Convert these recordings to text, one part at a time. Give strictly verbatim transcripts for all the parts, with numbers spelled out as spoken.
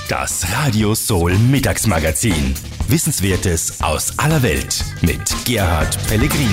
Das Radio Soul Mittagsmagazin. Wissenswertes aus aller Welt mit Gerhard Pellegrini.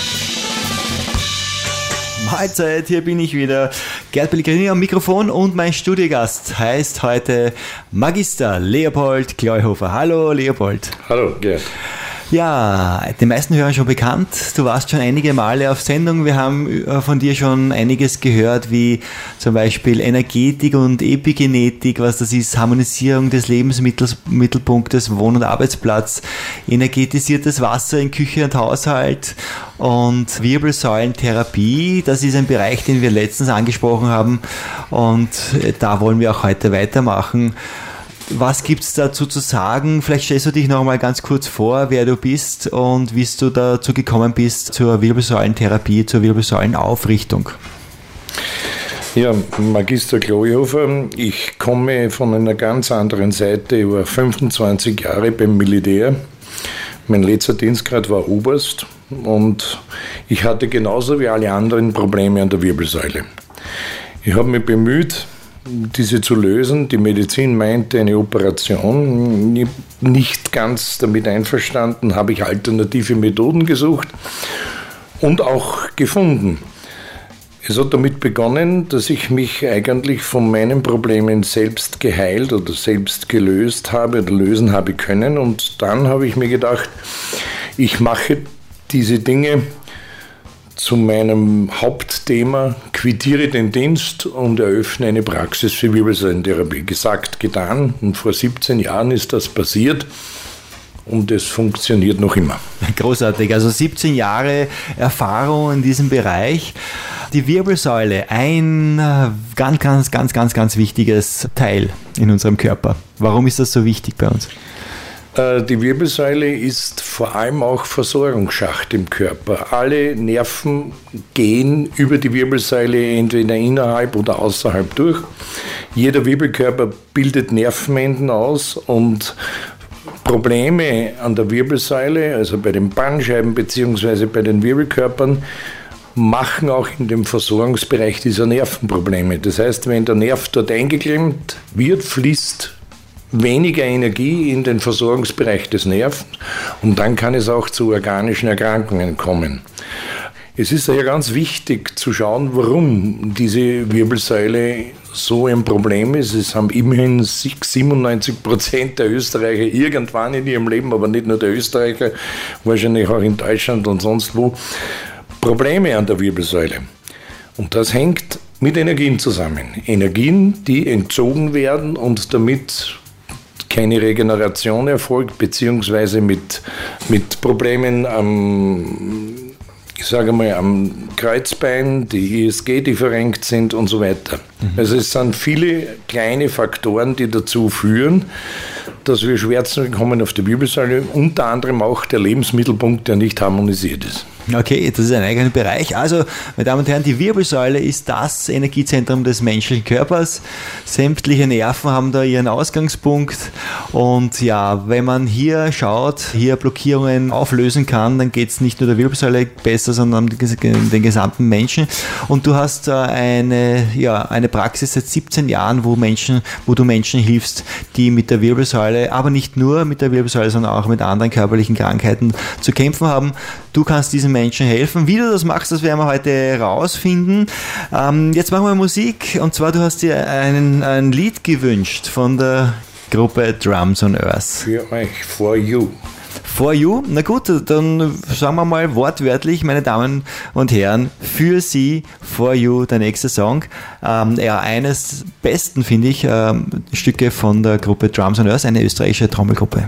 Mahlzeit, hier bin ich wieder. Gerhard Pellegrini am Mikrofon und mein Studiogast heißt heute Magister Leopold Gleuhofer. Hallo Leopold. Hallo Gerhard. Ja, den meisten Hörern schon bekannt. Du warst schon einige Male auf Sendung. Wir haben von dir schon einiges gehört, wie zum Beispiel Energetik und Epigenetik, was das ist, Harmonisierung des Lebensmittelpunktes, Wohn- und Arbeitsplatz, energetisiertes Wasser in Küche und Haushalt und Wirbelsäulentherapie. Das ist ein Bereich, den wir letztens angesprochen haben und da wollen wir auch heute weitermachen. Was gibt es dazu zu sagen? Vielleicht stellst du dich noch mal ganz kurz vor, wer du bist und wie du dazu gekommen bist zur Wirbelsäulentherapie, zur Wirbelsäulenaufrichtung. Ja, Magister Gleuhofer, ich komme von einer ganz anderen Seite, ich war fünfundzwanzig Jahre beim Militär. Mein letzter Dienstgrad war Oberst und ich hatte genauso wie alle anderen Probleme an der Wirbelsäule. Ich habe mich bemüht, diese zu lösen. Die Medizin meinte eine Operation. Nicht ganz damit einverstanden, habe ich alternative Methoden gesucht und auch gefunden. Es hat damit begonnen, dass ich mich eigentlich von meinen Problemen selbst geheilt oder selbst gelöst habe oder lösen habe können. Und dann habe ich mir gedacht, ich mache diese Dinge zu meinem Hauptthema, quittiere den Dienst und eröffne eine Praxis für Wirbelsäulentherapie. Gesagt, getan. Und vor siebzehn Jahren ist das passiert und es funktioniert noch immer. Großartig. Also siebzehn Jahre Erfahrung in diesem Bereich. Die Wirbelsäule, ein ganz, ganz, ganz, ganz, ganz wichtiges Teil in unserem Körper. Warum ist das so wichtig bei uns? Die Wirbelsäule ist vor allem auch Versorgungsschacht im Körper. Alle Nerven gehen über die Wirbelsäule entweder innerhalb oder außerhalb durch. Jeder Wirbelkörper bildet Nervenenden aus und Probleme an der Wirbelsäule, also bei den Bandscheiben bzw. bei den Wirbelkörpern, machen auch in dem Versorgungsbereich dieser Nervenprobleme. Das heißt, wenn der Nerv dort eingeklemmt wird, fließt weniger Energie in den Versorgungsbereich des Nervens und dann kann es auch zu organischen Erkrankungen kommen. Es ist daher ganz wichtig zu schauen, warum diese Wirbelsäule so ein Problem ist. Es haben immerhin siebenundneunzig Prozent der Österreicher irgendwann in ihrem Leben, aber nicht nur der Österreicher, wahrscheinlich auch in Deutschland und sonst wo, Probleme an der Wirbelsäule. Und das hängt mit Energien zusammen. Energien, die entzogen werden und damit keine Regeneration erfolgt, beziehungsweise mit, mit Problemen am, ich sage mal, am Kreuzbein, die I S G, die verrenkt sind und so weiter. Mhm. Also es sind viele kleine Faktoren, die dazu führen, dass wir Schmerzen bekommen auf der Wirbelsäule, unter anderem auch der Lebensmittelpunkt, der nicht harmonisiert ist. Okay, das ist ein eigener Bereich. Also, meine Damen und Herren, die Wirbelsäule ist das Energiezentrum des menschlichen Körpers. Sämtliche Nerven haben da ihren Ausgangspunkt. Und ja, wenn man hier schaut, hier Blockierungen auflösen kann, dann geht es nicht nur der Wirbelsäule besser, sondern den gesamten Menschen. Und du hast eine, ja, eine Praxis seit siebzehn Jahren, wo Menschen, wo du Menschen hilfst, die mit der Wirbelsäule, aber nicht nur mit der Wirbelsäule, sondern auch mit anderen körperlichen Krankheiten zu kämpfen haben. Du kannst diesen Menschen helfen. Wie du das machst, das werden wir heute rausfinden. Ähm, jetzt machen wir Musik und zwar, du hast dir einen, ein Lied gewünscht von der Gruppe Drums on Earth. Für euch, For You. For You? Na gut, dann sagen wir mal wortwörtlich, meine Damen und Herren, für Sie, For You, der nächste Song. Ähm, ja, eines besten, finde ich, ähm, Stücke von der Gruppe Drums on Earth, eine österreichische Trommelgruppe.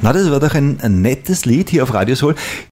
Na, das war doch ein, ein nettes Lied hier auf Radio Soul.